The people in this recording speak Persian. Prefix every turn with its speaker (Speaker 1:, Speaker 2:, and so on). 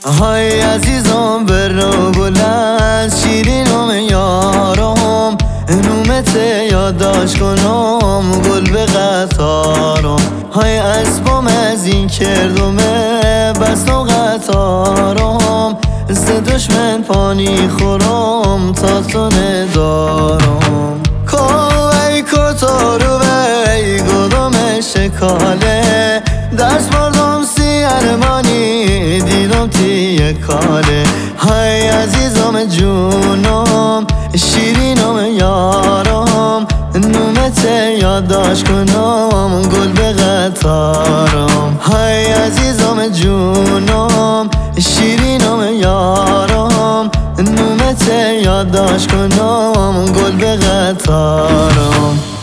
Speaker 1: های عزیزم برو بلند شیرینم یارم نومت یادداشت کنم گل به قطارم های اسبم از این کردمه بس و قطارم ز دشمن پانی خورم تا تو ندارم کوی کتارو وی گدام شکاله درس بردم سی ارمانی دیدم تیه کاله های عزیزم جونم شیرینم یارم نومت یادداشت کنم گل به قطارم های عزیزم جونم شیرینم یارم نومت یادداشت کنم گل به قطارم